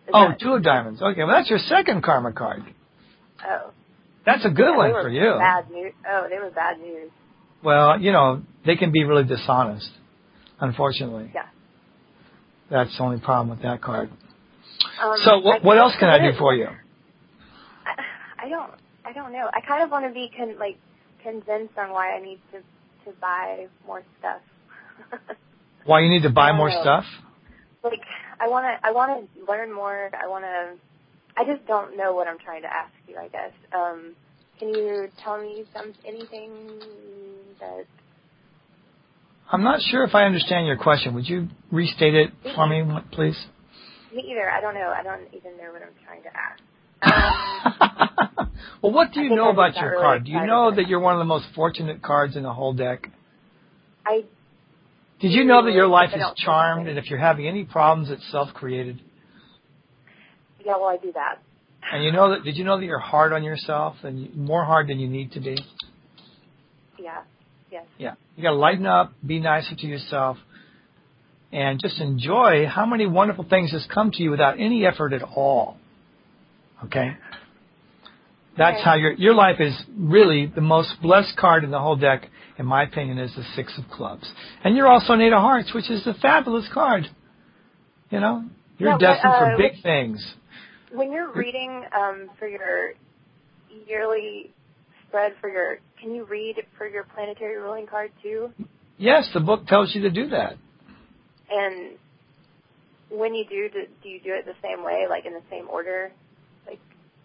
Oh, that, two of diamonds. Okay, well, that's your second karma card. Oh. That's a good yeah, one they were for you. Bad news. Oh, they were bad news. Well, you know, they can be really dishonest, unfortunately. Yeah. That's the only problem with that card. Um, so what, I, what else can I do it, for you? I, I don't, I don't know. I kind of want to be con- like convinced on why I need to, to buy more stuff. Why you need to buy more know. stuff? Like, I want to, I want to learn more. I want to, I just don't know what I'm trying to ask you, I guess. Um, can you tell me some, anything that... I'm not sure if I understand your question. Would you restate it for me, please? Me either. I don't know. I don't even know what I'm trying to ask. Um, well, what do you know about your really card? Do you know that you're one of the most fortunate cards in the whole deck? I Did you know that your life is charmed, and if you're having any problems, it's self-created? Yeah, well, I do that. And you know that? Did you know that you're hard on yourself, and you, more hard than you need to be? Yeah. Yes. Yeah. You got to lighten up, be nicer to yourself, and just enjoy how many wonderful things just come to you without any effort at all. Okay? That's okay. how your your life is really the most blessed card in the whole deck, in my opinion, is the Six of Clubs. And you're also an Eight of Hearts, which is a fabulous card. You know? You're yeah, destined but, uh, for big things. When you're reading um, for your yearly spread for your, can you read for your planetary ruling card too? Yes, the book tells you to do that. And when you do, do, do you do it the same way, like in the same order? Like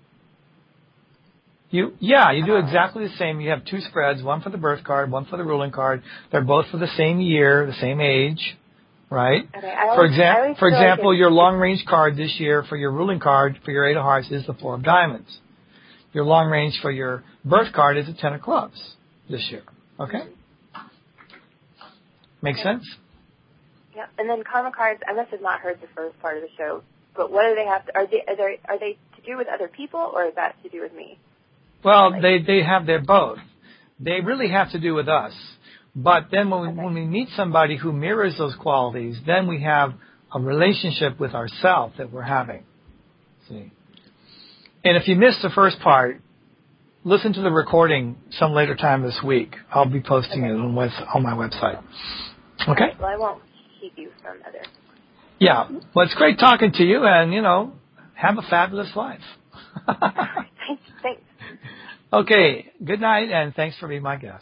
you, yeah, you do exactly the same. You have two spreads, one for the birth card, one for the ruling card. They're both for the same year, the same age, right? Okay, I always, for exa- I always for example, like your long-range card this year for your ruling card for your Eight of Hearts is the Four of Diamonds. Your long range for your birth card is a Ten of Clubs this year. Okay? Mm-hmm. Make okay. sense? Yeah. And then karma cards, I must have not heard the first part of the show, but what do they have to, are they, are they, are they to do with other people, or is that to do with me? Well, like, they, they have their both. They really have to do with us. But then when we, okay. when we meet somebody who mirrors those qualities, then we have a relationship with ourselves that we're having. See? And if you missed the first part, listen to the recording some later time this week. I'll be posting okay. it on, with, on my website. Okay? Right, well, I won't keep you from other. Yeah. Well, it's great talking to you, and, you know, have a fabulous life. Thanks. Thanks. Okay. Good night, and thanks for being my guest.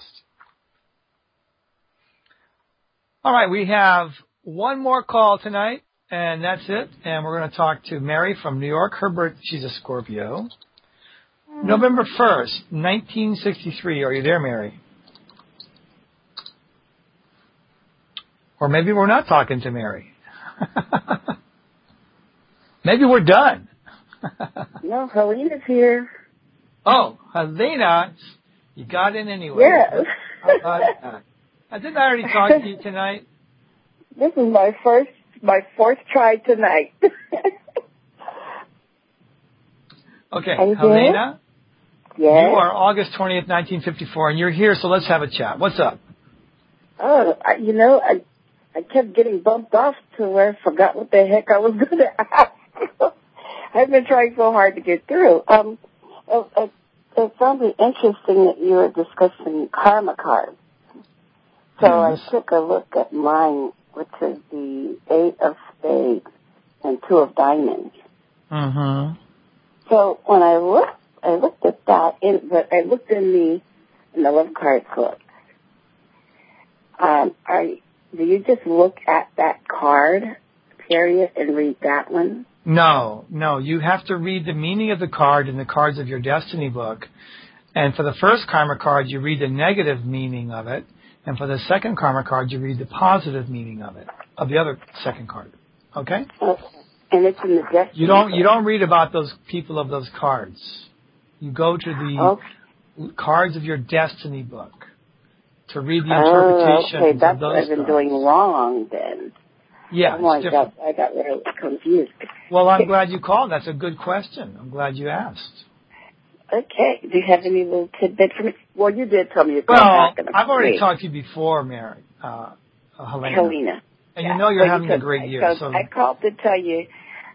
All right. We have one more call tonight, and that's it. And we're going to talk to Mary from New York. Her birth, she's a Scorpio. November first, nineteen sixty-three. Are you there, Mary? Or maybe we're not talking to Mary. Maybe we're done. No, Helena's here. Oh, Helena, you got in anyway. Yes. How about that? I didn't I already talk to you tonight? This is my first, my fourth try tonight. Okay, Are you Helena, yes. you are August twentieth, nineteen fifty-four, and you're here, so let's have a chat. What's up? Oh, I, you know, I I kept getting bumped off to where I forgot what the heck I was going to ask. I've been trying so hard to get through. Um, I, I, I found it interesting that you were discussing karma cards. So yes. I took a look at mine, which is the Eight of Spades and Two of Diamonds. Mm-hmm. So when I looked, I looked at that, in, but I looked in the in the love card book. Um, are do you just look at that card, period, and read that one? No, no. You have to read the meaning of the card in the cards of your destiny book. And for the first karma card, you read the negative meaning of it. And for the second karma card, you read the positive meaning of it, of the other second card. Okay? Okay. And it's in the destiny You don't book. you don't read about those people of those cards. You go to the okay. cards of your destiny book to read the Oh, interpretations okay. That's of those what I've been cards. doing wrong then. Yeah, oh, it's I different. got, I got really confused. Well, I'm glad you called. That's a good question. I'm glad you asked. Okay. Do you have any little tidbit for me? Well, you did tell me you'd call Well, back in a I've already week. talked to you before, Mary, uh, uh, Helena. Helena. And yeah. you know you're so having you a great I year. Called, So I called to tell you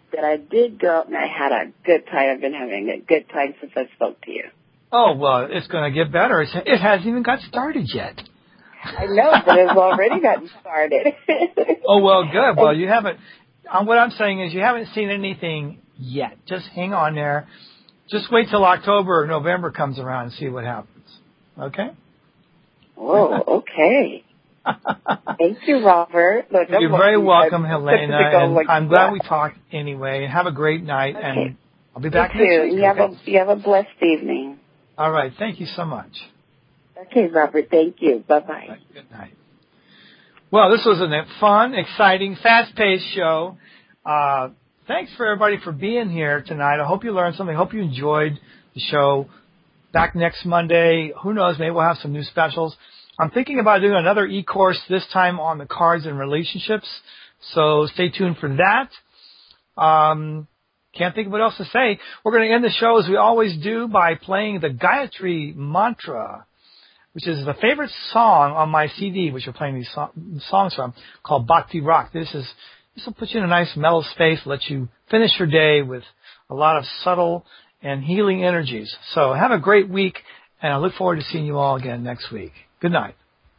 that I did go and I had a good time. I've been having a good time since I spoke to you. Oh, well, it's going to get better. It's, it hasn't even got started yet. I know, but it's already gotten started. Oh, well, good. Well, you haven't, um, what I'm saying is you haven't seen anything yet. Just hang on there. Just wait till October or November comes around and see what happens. Okay? Oh, okay. Thank you, Robert. Look, You're very welcome, Helena. And like I'm glad that. we talked anyway. Have a great night, Okay. and I'll be back you next too. week. You have, Okay? a, you have a blessed evening. All right. Thank you so much. Okay, Robert. Thank you. Bye-bye. Right, good night. Well, this was a fun, exciting, fast-paced show. Uh, thanks for everybody for being here tonight. I hope you learned something. I hope you enjoyed the show. Back next Monday. Who knows? Maybe we'll have some new specials. I'm thinking about doing another e-course, this time on the cards and relationships. So stay tuned for that. Um, can't think of what else to say. We're going to end the show as we always do by playing the Gayatri Mantra, which is the favorite song on my C D, which we're playing these so- songs from, called Bhakti Rock. This is this will put you in a nice mellow space, let you finish your day with a lot of subtle and healing energies. So have a great week, and I look forward to seeing you all again next week. Good night.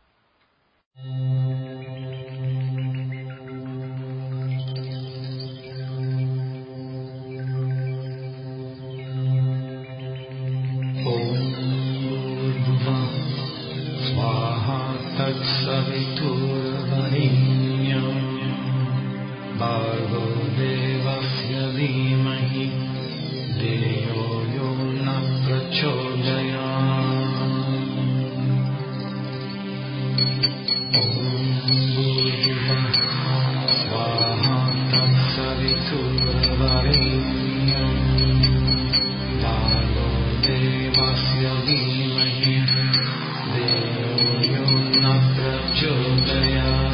Bhargo devasya dhimahi deyo yo na prachodayat. Om Bhurvah Swaha Tatsavituravarinyam Bhargo devasya dhimahi deyo yo na prachodayat.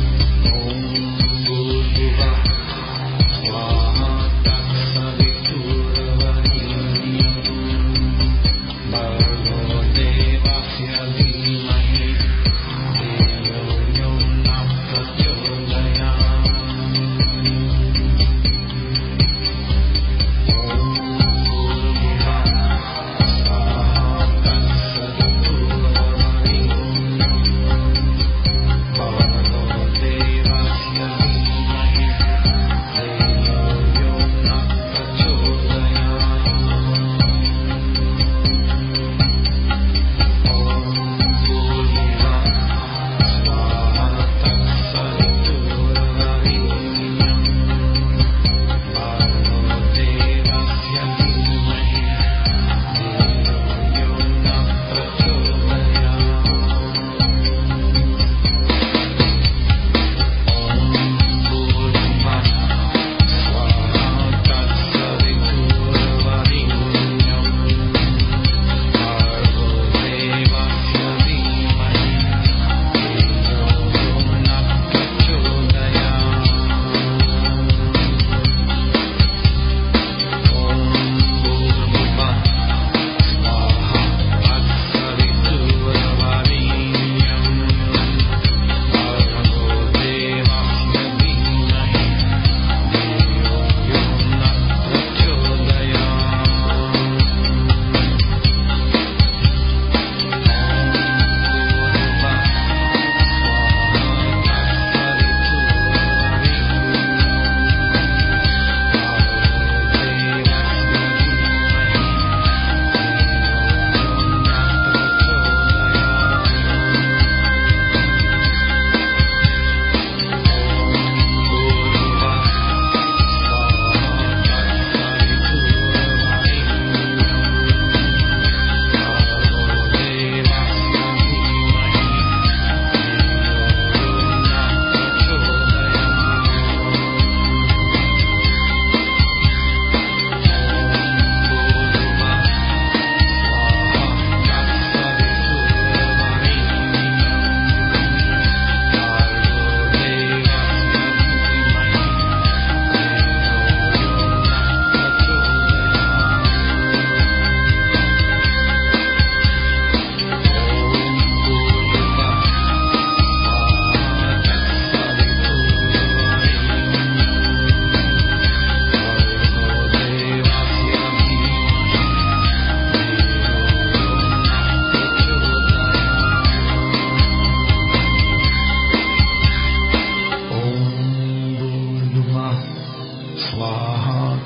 Om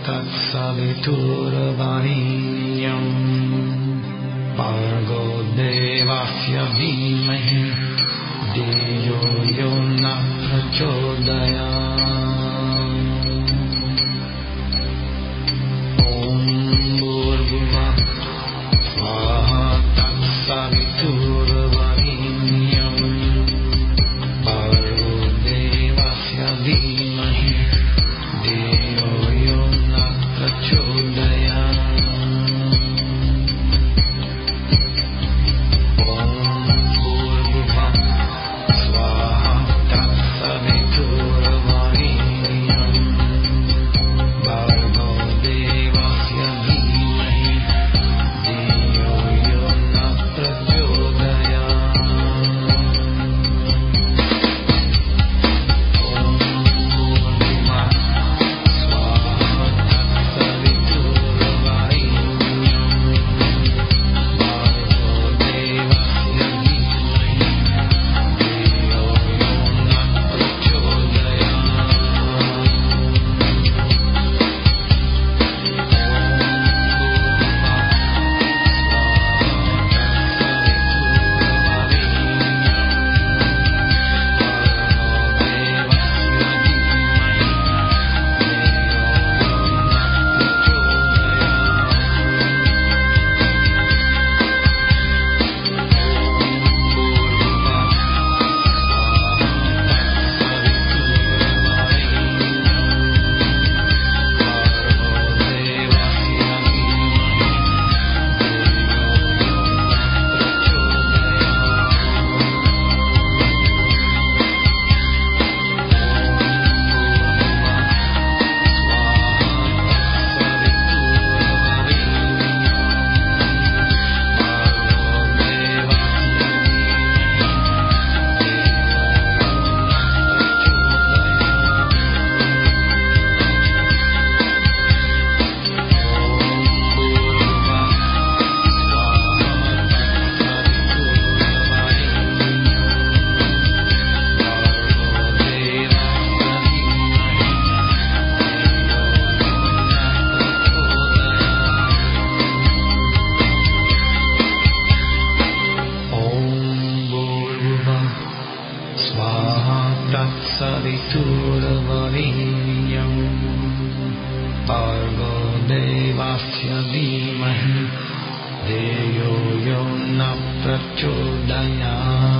तत्सवितुर्वरेण्यम् भर्गो देवस्य धीमहि धियो यो न प्रचोदयात् ॐ भूर्भुवः स्वः तत्सवितुर्वरेण्यम् भर्गो देवस्य धीमहि धियो यो न प्रचोदयात् तत्सवितुर्वरेण्यम् भर्गो देवस्य धीमहि धियो यो न प्रचोदयात्